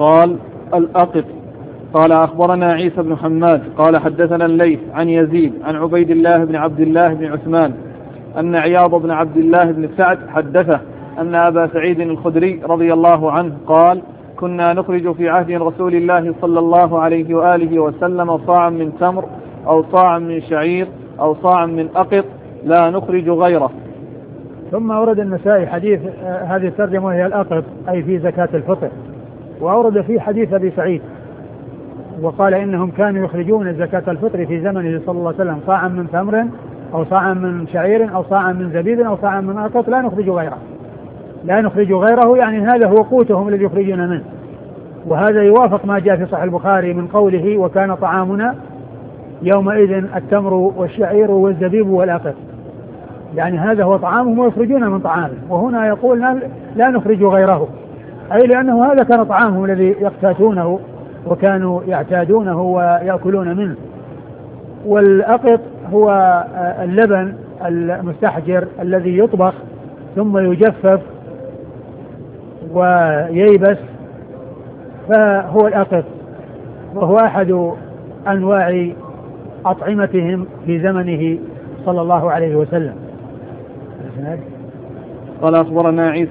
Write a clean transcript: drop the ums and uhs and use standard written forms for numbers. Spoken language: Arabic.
قال الأقط. قال أخبرنا عيسى بن حماد قال حدثنا الليث عن يزيد عن عبيد الله بن عبد الله بن عثمان أن عياض بن عبد الله بن سعد حدثه أن أبا سعيد الخدري رضي الله عنه قال كنا نخرج في عهد رسول الله صلى الله عليه وآله وسلم صاعا من تمر أو صاعا من شعير أو صاعا من أقط لا نخرج غيره. ثم أورد النسائي حديث هذه الترجمة وهي الأقط أي في زكاة الفطر، وأورد فيه حديث أبي سعيد وقال إنهم كانوا يخرجون زكاة الفطر في زمنه صلى الله عليه وسلم صاعا من تمر أو صاعا من شعير أو صاعا من زبيب أو صاعا من أقط لا نخرج غيره. لا نخرج غيره يعني هذا هو قوتهم الذي يخرجون منه، وهذا يوافق ما جاء في صحيح البخاري من قوله وكان طعامنا يومئذ التمر والشعير والزبيب والأقط، يعني هذا هو طعامهم ويخرجون من طعامه. وهنا يقول لا نخرج غيره، أي لأنه هذا كان طعامهم الذي يقتاتونه وكانوا يعتادونه ويأكلون منه. والأقط هو اللبن المستحجر الذي يطبخ ثم يجفف وييبس، فهو الأقط، وهو أحد أنواع أطعمتهم في زمنه صلى الله عليه وسلم. قال أخبرنا عيسى